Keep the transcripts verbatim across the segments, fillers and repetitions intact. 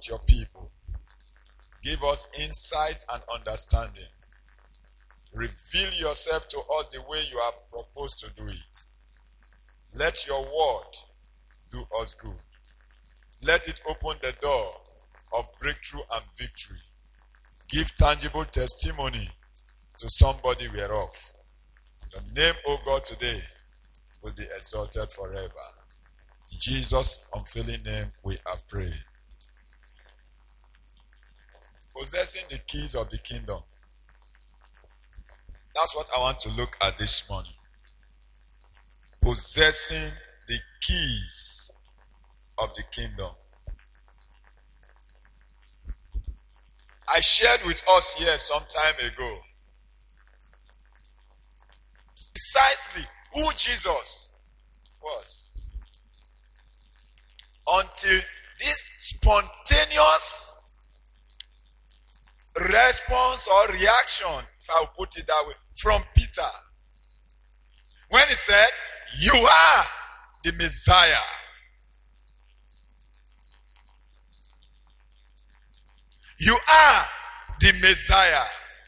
with your people. Give us insight and understanding. Reveal yourself to us the way you have proposed to do it. Let your word do us good. Let it open the door of breakthrough and victory. Give tangible testimony to somebody whereof. Your name, O God, today will be exalted forever. In Jesus' unfailing name we have prayed. Possessing the keys of the kingdom. That's what I want to look at this morning. Possessing the keys of the kingdom. I shared with us here some time ago precisely who Jesus was. Until this spontaneous response or reaction, if I will put it that way, from Peter. When he said, "You are the Messiah." You are the Messiah.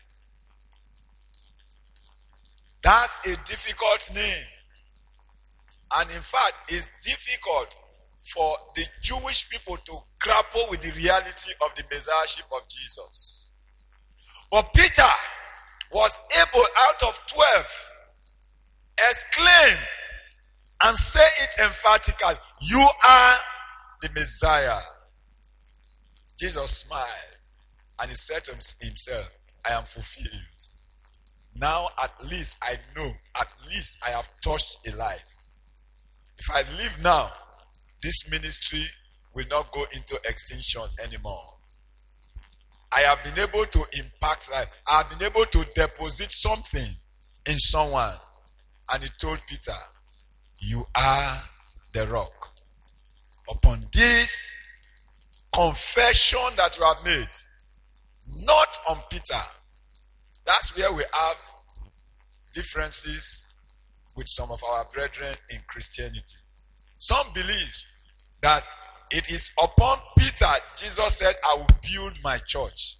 That's a difficult name. And in fact, it's difficult for the Jewish people to grapple with the reality of the Messiahship of Jesus. But Peter was able, out of twelve, exclaim and say it emphatically, "You are the Messiah." Jesus smiled and he said to himself, "I am fulfilled. Now at least I know, at least I have touched a life. If I live now, this ministry will not go into extinction anymore. I have been able to impact life. I have been able to deposit something in someone." And he told Peter, "You are the rock." Upon this confession that you have made, not on Peter. That's where we have differences with some of our brethren in Christianity. Some believe that it is upon Peter Jesus said, "I will build my church."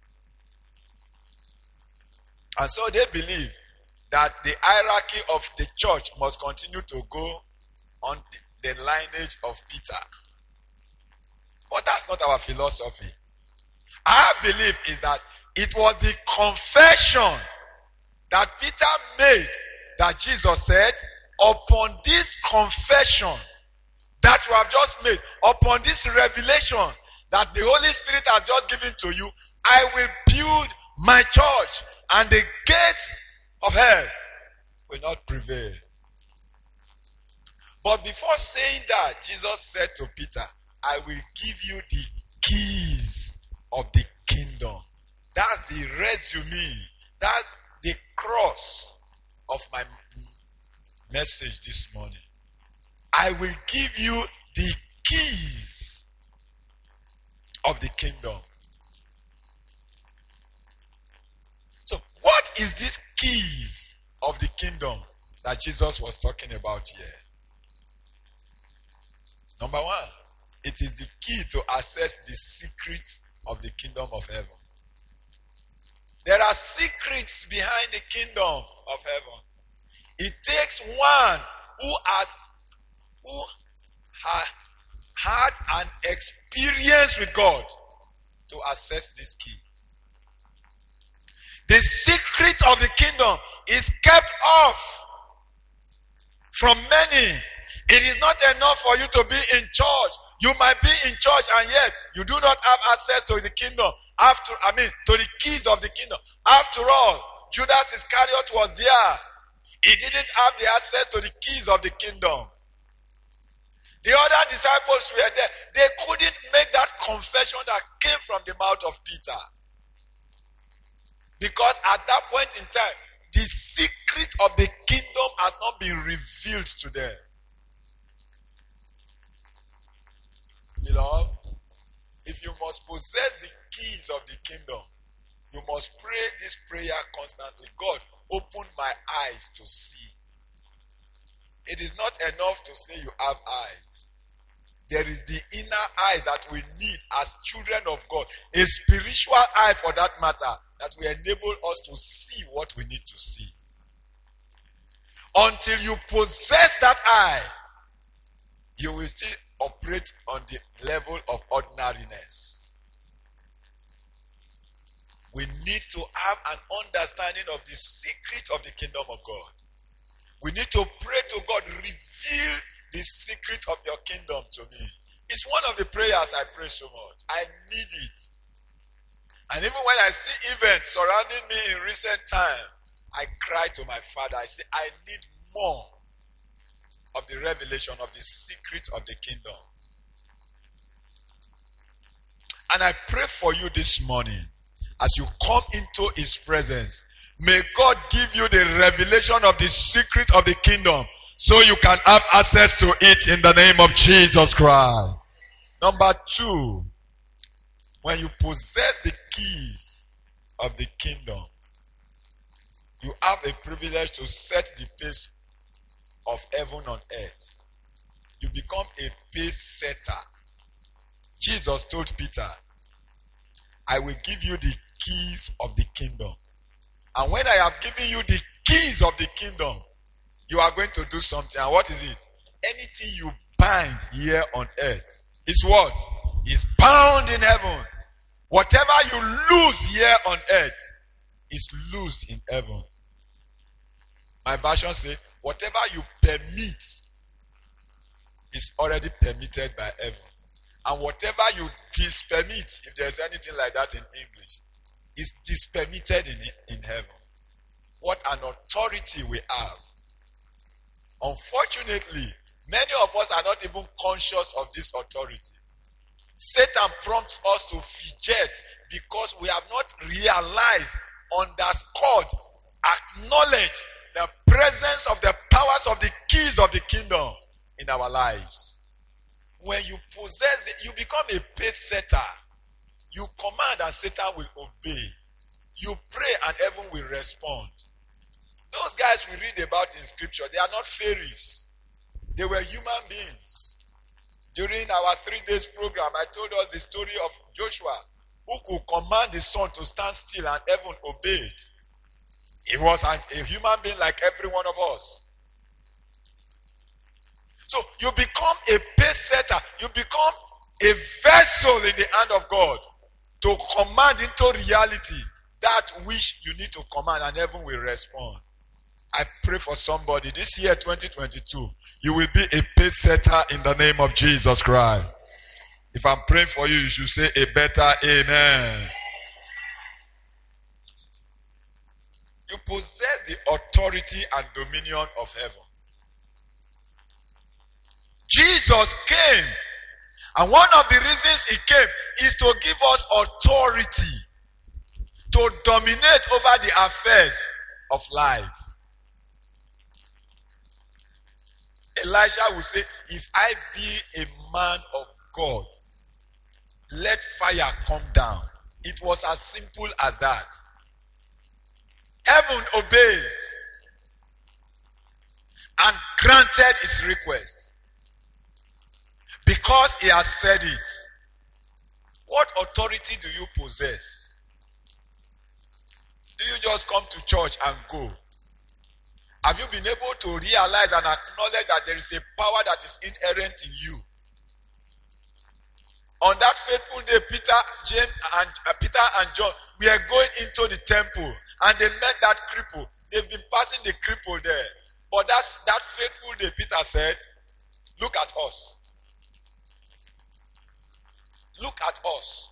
And so they believe that the hierarchy of the church must continue to go on the lineage of Peter. But that's not our philosophy. Our belief is that it was the confession that Peter made that Jesus said, "Upon this confession that you have just made, upon this revelation that the Holy Spirit has just given to you, I will build my church, and the gates of hell will not prevail." But before saying that, Jesus said to Peter, "I will give you the keys of the kingdom." That's the resume. That's the cross of my message this morning. I will give you the keys of the kingdom. So what is these keys of the kingdom that Jesus was talking about here? Number one, it is the key to access the secret of the kingdom of heaven. There are secrets behind the kingdom of heaven. It takes one who has who ha, had an experience with God to access this key. The secret of the kingdom is kept off from many. It is not enough for you to be in church. You might be in church and yet you do not have access to the kingdom. After, I mean, to the keys of the kingdom. After all, Judas Iscariot was there. He didn't have the access to the keys of the kingdom. The other disciples were there. They couldn't make that confession that came from the mouth of Peter. Because at that point in time, the secret of the kingdom has not been revealed to them. Beloved, if you must possess the keys of the kingdom, you must pray this prayer constantly. God, open my eyes to see. It is not enough to say you have eyes. there is the inner eye that we need as children of God. A spiritual eye for that matter, that will enable us to see what we need to see. Until you possess that eye, you will still operate on the level of ordinariness. We need to have an understanding of the secret of the kingdom of God. We need to pray to God, reveal the secret of your kingdom to me. It's one of the prayers I pray so much. I need it. And even when I see events surrounding me in recent time, I cry to my Father. I say, I need more of the revelation of the secret of the kingdom. And I pray for you this morning, as you come into his presence, may God give you the revelation of the secret of the kingdom, so you can have access to it in the name of Jesus Christ. Number two, when you possess the keys of the kingdom, you have a privilege to set the pace of heaven on earth. You become a pace setter. Jesus told Peter, I will give you the keys of the kingdom. And when I have given you the keys of the kingdom, you are going to do something. And what is it? Anything you bind here on earth is what? Is bound in heaven. Whatever you lose here on earth is loosed in heaven. My version says, whatever you permit is already permitted by heaven. And whatever you dispermit, if there's anything like that in English, is dispermitted in, in heaven. What an authority we have. Unfortunately, many of us are not even conscious of this authority. Satan prompts us to fidget because we have not realized, underscored, acknowledged the presence of the powers of the keys of the kingdom in our lives. When you possess, the, you become a pace setter. You command and Satan will obey. You pray and heaven will respond. Those guys we read about in scripture, they are not fairies. They were human beings. During our three days program, I told us the story of Joshua, who could command the sun to stand still and heaven obeyed. He was a, a human being like every one of us. So you become a pace setter. You become a vessel in the hand of God to command into reality that which you need to command, and heaven will respond. I pray for somebody this year, twenty twenty-two, you will be a pace setter in the name of Jesus Christ. If I'm praying for you, you should say a better amen. You possess the authority and dominion of heaven. Jesus came, and one of the reasons he came is to give us authority to dominate over the affairs of life. Elijah will say, if I be a man of God, let fire come down. It was as simple as that. Heaven obeyed and granted his request because he has said it. What authority do you possess? Do you just come to church and go? Have you been able to realize and acknowledge that there is a power that is inherent in you? On that fateful day, Peter, James, and uh, Peter and John were going into the temple, and they met that cripple. They've been passing the cripple there, but that's that fateful day. Peter said, "Look at us. Look at us."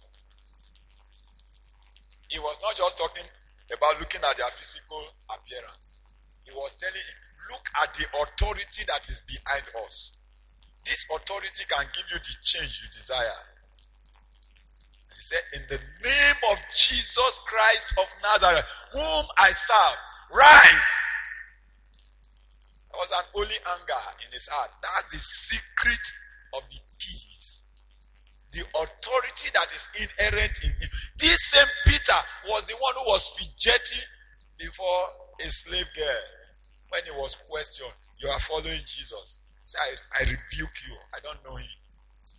He was not just talking about looking at their physical appearance. He was telling him, look at the authority that is behind us. This authority can give you the change you desire. He said, in the name of Jesus Christ of Nazareth, whom I serve, rise. There was an holy anger in his heart. That's the secret of the keys. The authority that is inherent in him. This same Peter was the one who was fidgeting before a slave girl. When he was questioned, you are following Jesus. Say, I, I rebuke you. I don't know him.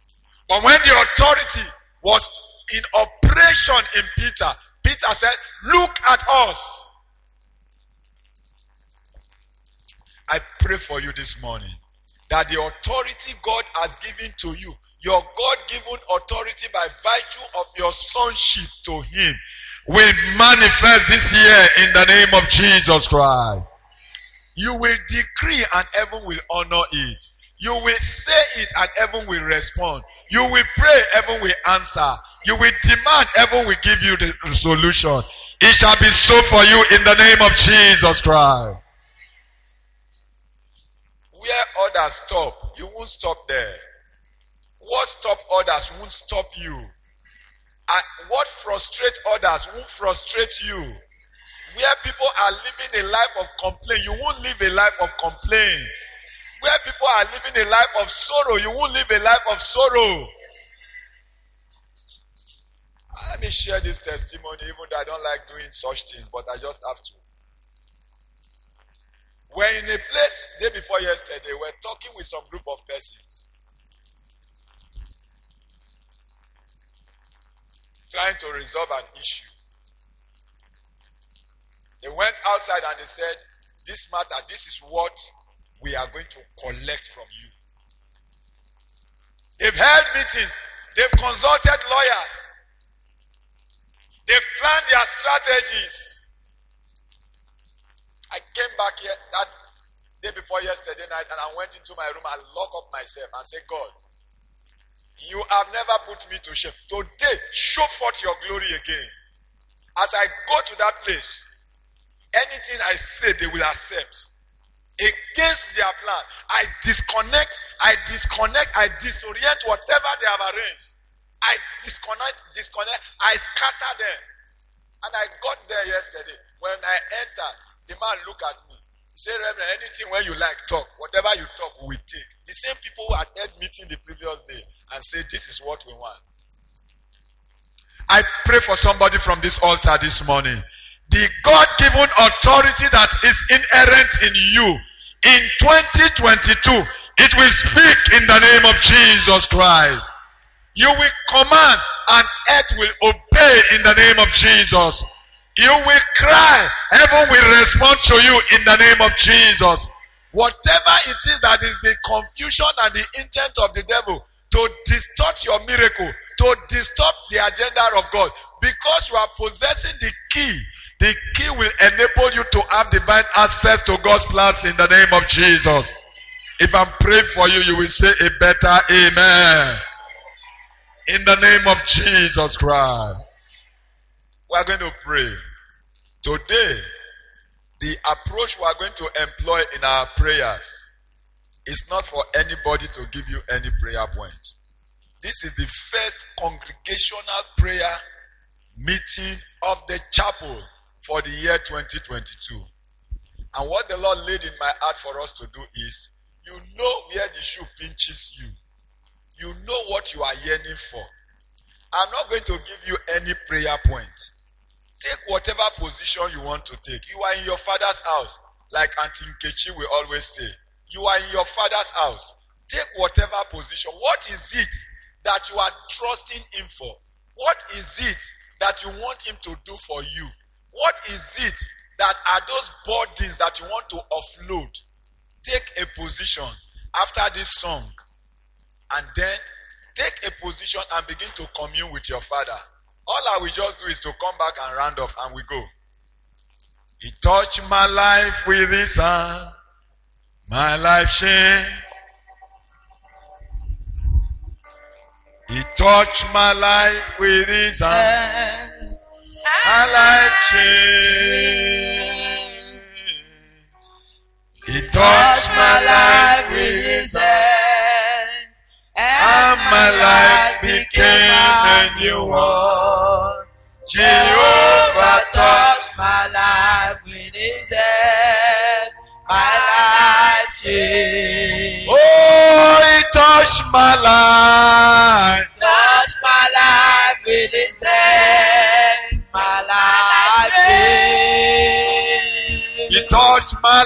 But when the authority was in operation in Peter, Peter said, look at us. I pray for you this morning that the authority God has given to you, your God-given authority by virtue of your sonship to him, will manifest this year in the name of Jesus Christ. You will decree and heaven will honor it. You will say it and heaven will respond. You will pray, heaven will answer. You will demand, heaven will give you the solution. It shall be so for you in the name of Jesus Christ. Where others stop, you won't stop there. What stop others won't stop you. And what frustrates others won't frustrate you. Where people are living a life of complaint, you won't live a life of complaint. Where people are living a life of sorrow, you won't live a life of sorrow. Let me share this testimony, even though I don't like doing such things, but I just have to. We're in a place, day before yesterday, we're talking with some group of persons. Trying to resolve an issue. They went outside and they said, this matter, this is what we are going to collect from you. They've held meetings. They've consulted lawyers. They've planned their strategies. I came back here that day before yesterday night and I went into my room and locked up myself and said, God, you have never put me to shame. Today, show forth your glory again. As I go to that place, anything I say, they will accept. Against their plan, I disconnect, I disconnect, I disorient whatever they have arranged. I disconnect, disconnect, I scatter them. And I got there yesterday. When I entered, the man looked at me. He said, Reverend, anything when you like, talk. Whatever you talk, we take. The same people who had held meeting the previous day and said, this is what we want. I pray for somebody from this altar this morning. The God-given authority that is inherent in you, in twenty twenty-two, it will speak in the name of Jesus Christ. You will command and earth will obey in the name of Jesus. You will cry, heaven will respond to you in the name of Jesus. Whatever it is that is the confusion and the intent of the devil to distort your miracle, to distort the agenda of God, because you are possessing the key, the key will enable you to have divine access to God's plans in the name of Jesus. If I'm praying for you, you will say a better amen. In the name of Jesus Christ. We are going to pray. Today, the approach we are going to employ in our prayers is not for anybody to give you any prayer points. This is the first congregational prayer meeting of the chapel for the year twenty twenty-two. And what the Lord laid in my heart for us to do is, you know where the shoe pinches you. You know what you are yearning for. I'm not going to give you any prayer point. Take whatever position you want to take. You are in your father's house, like Auntie Nkechi will always say. You are in your father's house. Take whatever position. What is it that you are trusting him for? What is it that you want him to do for you? What is it that are those burdens that you want to offload? Take a position after this song, and then take a position and begin to commune with your father. All I will just do is to come back and round off and we go. He touched my life with his hand, my life changed. He touched my life with his hand, my life changed. He touched my life with his hand, and my life became a new one. Jehovah touched my life with his hand, my life changed. Oh, he touched my life. He touched my life with his hand, my life changed. He touched my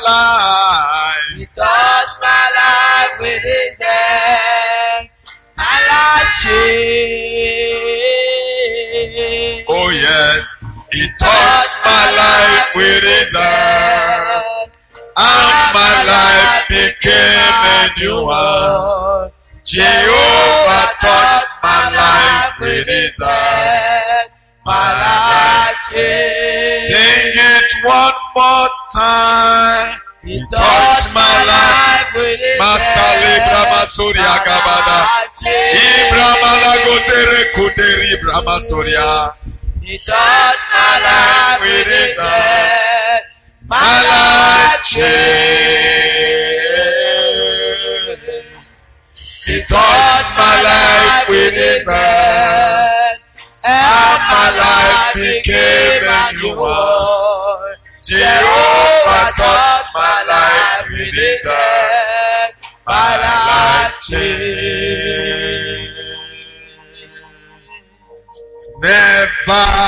life. He touched my life with his hand, my life change. Oh yes, He touched my life with His hand, and my life became a new one. Jehovah touched my life with His hand, My life changed. Sing it one more time. He touched my life with His Masale Brahma Surya Gabada. Ibrahima Lagosere Kuderi Brahma Surya. He touched my life with His hand. My life changed. He touched my life with His hand, and my life became a new one. Jehovah touched my life with His hand. My life changed. Never.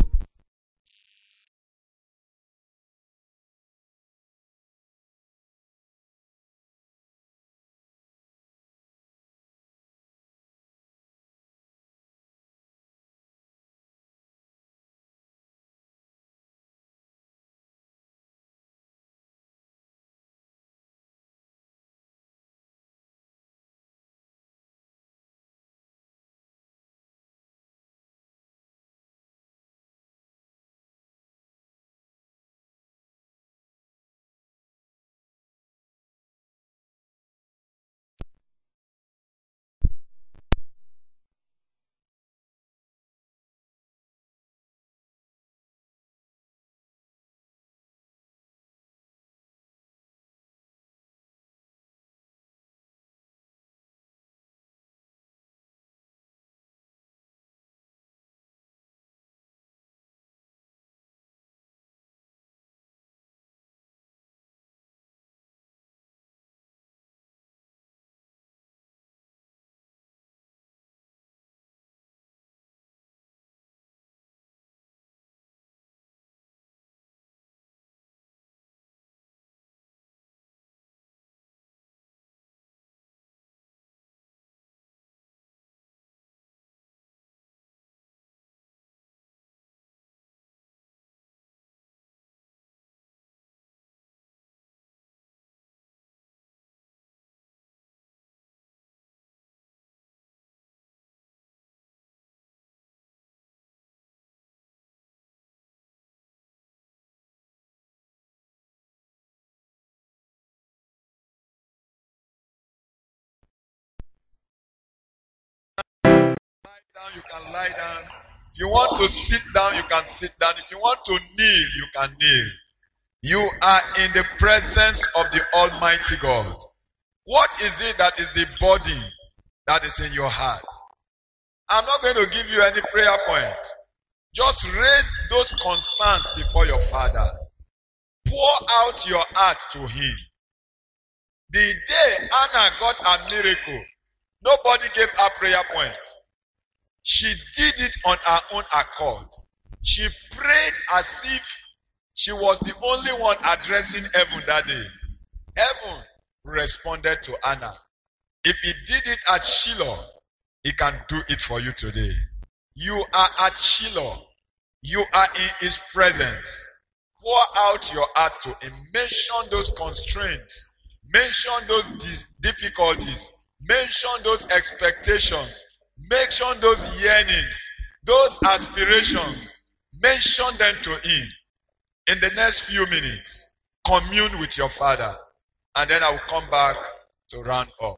You can lie down. If you want to sit down, you can sit down. If you want to kneel, you can kneel. You are in the presence of the Almighty God. What is it that is the body that is in your heart? I'm not going to give you any prayer point. Just raise those concerns before your Father. Pour out your heart to Him. The day Anna got a miracle, nobody gave her prayer point. She did it on her own accord. She prayed as if she was the only one addressing heaven that day. Heaven responded to Anna. If He did it at Shiloh, He can do it for you today. You are at Shiloh. You are in His presence. Pour out your heart to Him. Mention those constraints. Mention those difficulties. Mention those expectations. Mention those yearnings. Those aspirations. Mention them to Him. In the next few minutes, commune with your Father. And then I will come back to round up.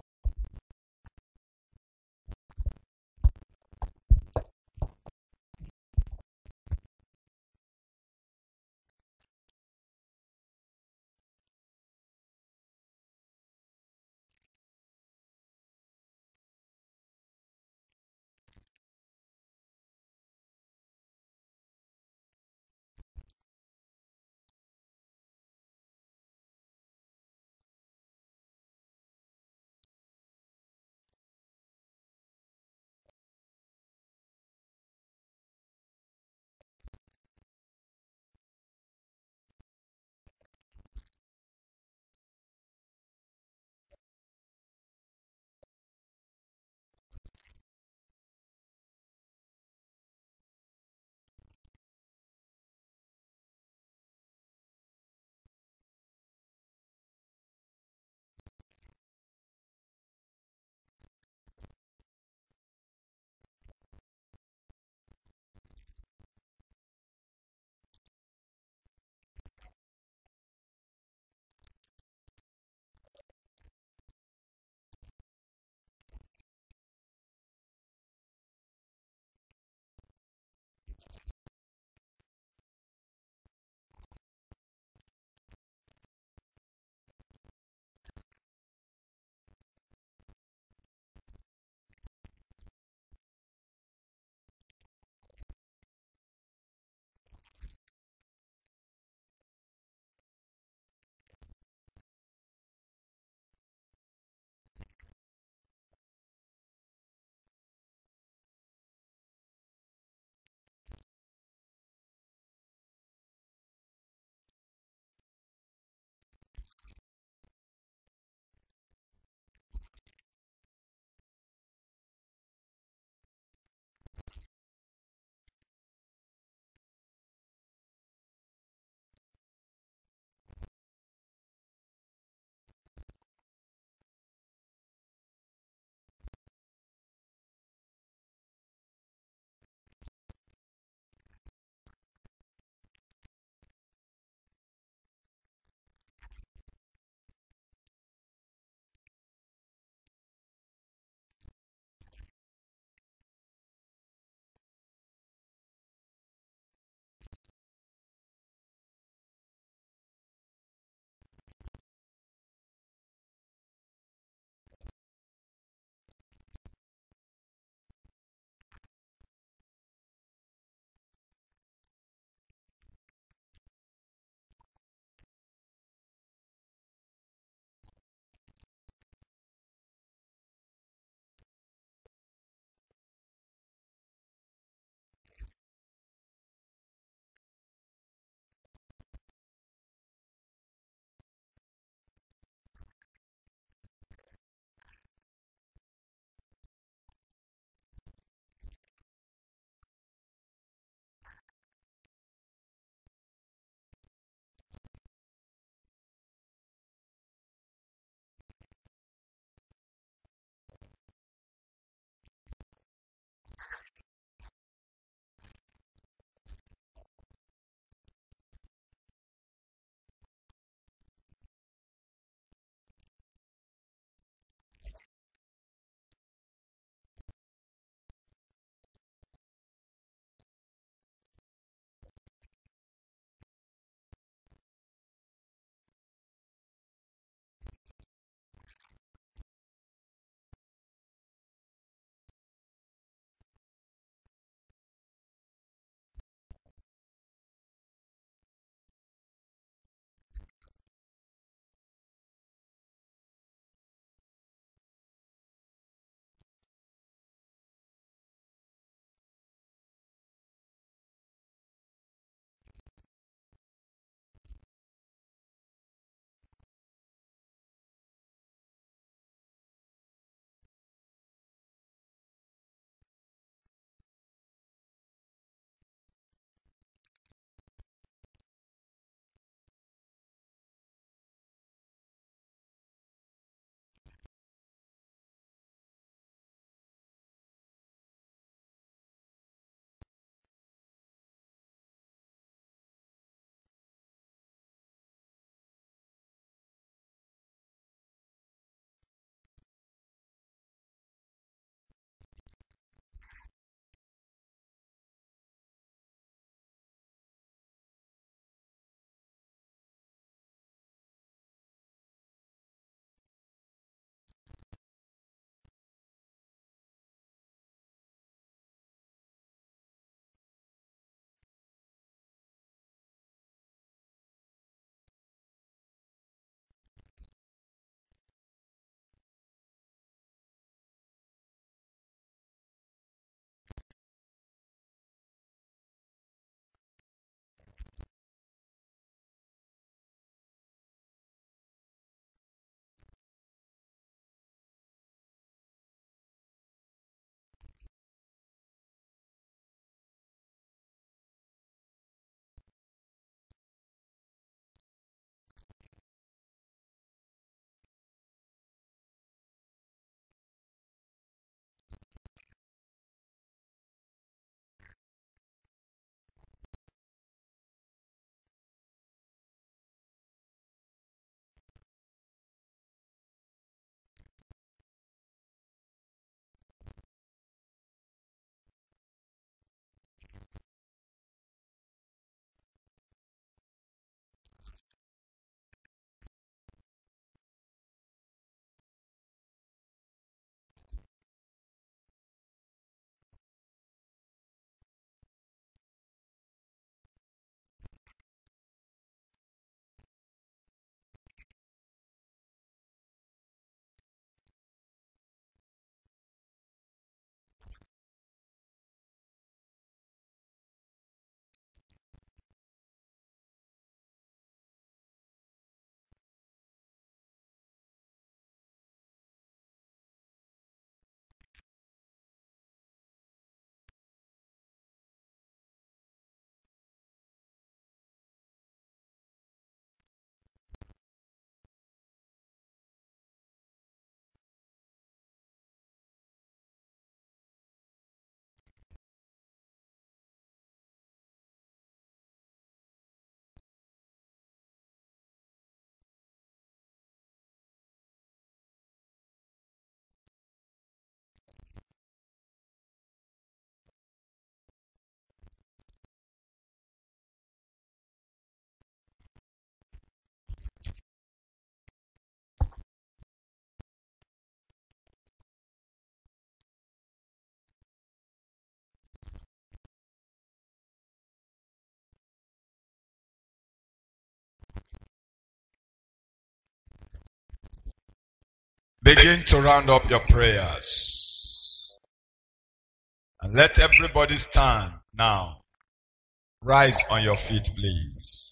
Begin to round up your prayers. And let everybody stand now. Rise on your feet, please.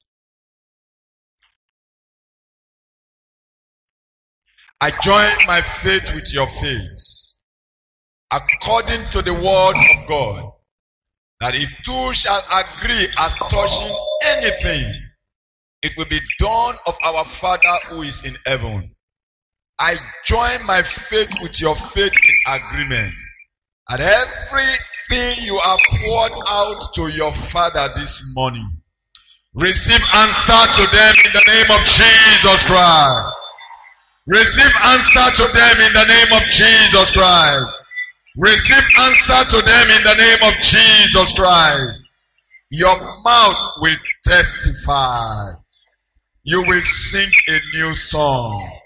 I join my faith with your faith, according to the word of God, that if two shall agree as touching anything, it will be done of our Father who is in heaven. I join my faith with your faith in agreement, and everything you have poured out to your Father this morning, receive answer to them in the name of Jesus Christ. Receive answer to them in the name of Jesus Christ. Receive answer to them in the name of Jesus Christ. Your mouth will testify. You will sing a new song.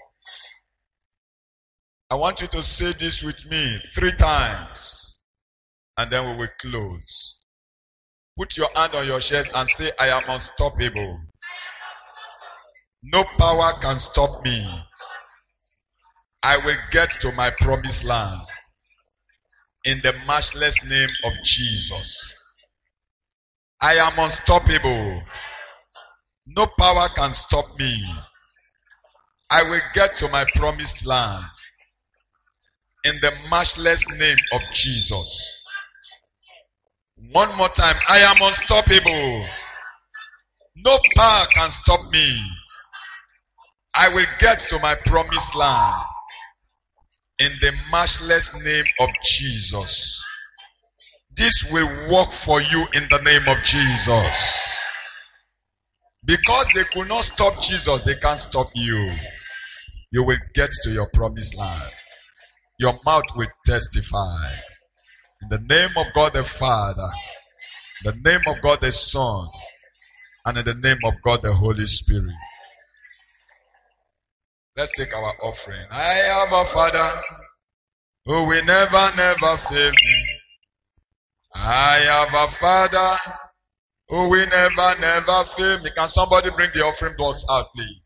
I want you to say this with me three times, and then we will close. Put your hand on your chest and say, I am unstoppable. No power can stop me. I will get to my promised land in the matchless name of Jesus. I am unstoppable. No power can stop me. I will get to my promised land in the matchless name of Jesus. One more time. I am unstoppable. No power can stop me. I will get to my promised land in the matchless name of Jesus. This will work for you in the name of Jesus. Because they could not stop Jesus, they can't stop you. You will get to your promised land. Your mouth will testify. In the name of God the Father, in the name of God the Son, and in the name of God the Holy Spirit. Let's take our offering. I have a Father who will never, never fail me. I have a Father who will never, never fail me. Can somebody bring the offering box out, please?